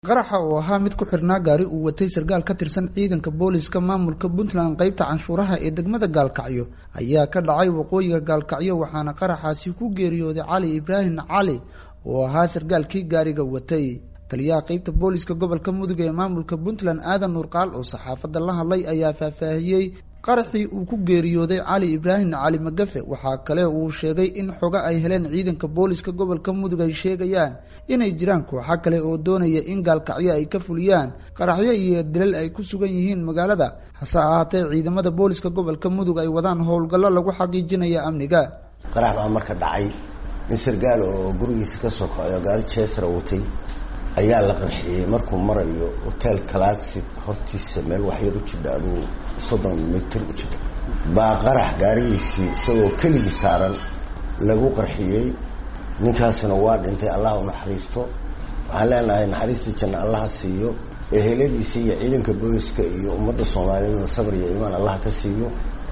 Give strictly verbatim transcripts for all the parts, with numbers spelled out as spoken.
qaraxa oo ahaa mid ku xirnaa gaari uu watay sargaal ka tirsan ciidanka booliska maamulka Puntland qaybta canshuuraha ee degmada Gaalkacyo ayaa ka dhacay waqooyiga Gaalkacyo waxaana qaraxaasi ku geeriyooday Cali Ibrahim Cali oo ahaa sargaalkii gaariga watay taliyaha qaybta booliska gobolka Mudug ee maamulka Puntland Aadan Nurqaal oo saxaafadda la hadlay ayaa faahfaahiyay qaraxii uu ku geeriyooday Cali Ibrahim Cali Magafe waxa kale uu sheegay in xoga ay heleen ciidanka booliska gobolka Mudug ay sheegayaan inay jiraan kooxo kale oo doonaya in Gaalkacyo ay ka fuliyaan qaraxyo iyo dilal ay ku sugan yihiin magaalada hase ahaatee ciidamada booliska gobolka Mudug ay wadaan howlgallo lagu xaqiijinayo amniga qarax baa marka dhacay in sargaal oo gurigiisa ka soo kacay gaari Chester watay ayaa la qarxiyay markuu marayo hotel Galaxy hortiisa meel wax yar u jidado soddon mitir u jiddo baa qarax gaarigiisii isagoo kaliya saaran lagu qarxiyay ninkaasna waa dhintay Allah u naxariisto waxaan leenahay naxariistii janna Allah siiyo eheladiisa iyo ciidanka booliska iyo ummadda Soomaaliyeed sabr iyo iimaan Allah ka siiyo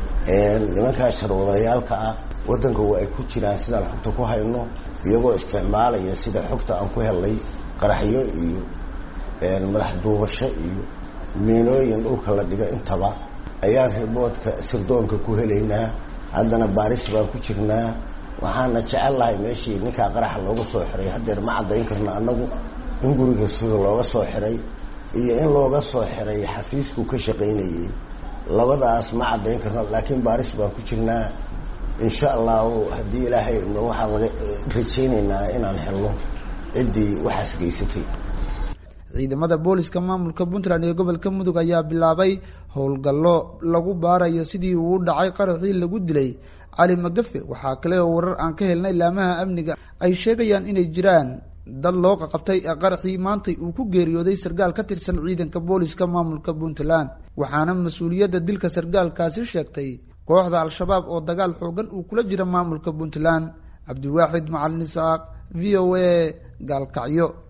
een nimanka sharwadayaalka ah wadanka waa ay ku jiraan sida xogta ku hayno iyagoo isticmaalaya sida xogta aan ku helay qaraxyo iyo een madax duubasho iyo miinooyin dhulka la dhiga intaba ayaan riboodka sirdoonka ku helaynaa haddana baaris baan ku jirnaa waxaana jecelahay meeshii ninka qarax looga soo xiray hadeer ma cadayn karna anagu in guriga sida looga soo xiray iyo in looga soo xiray xafiisku ka shaqeynayay labadaas ma cadayn karna laakiin baaris baan ku jirnaa insha Allah hadii Ilaahay inoo waxa laga rajaynaynaa inaan helno cidii waxaas geysatay ciidamada booliska maamulka Puntland ee gobolka Mudug ayaa bilaabay howlgallo lagu baarayo sidii uu u dhacay qaraxii lagu dilay Cali Magafe waxa kale oo warar aan ka helnay laamaha amniga ay sheegayaan inay jiraan dad loo qabtay qaraxii maantay uu ku geeriyooday sargaal ka tirsan ciidanka booliska maamulka Puntland waxaana mas'uuliyadda dilka sargaalkaasi sheegtay kooxda Al-Shabaab oo dagaal xoogan uu kula jira maamulka Puntland Cabdiwaaxid Macalin Isaaq V O A Gaalkacyo.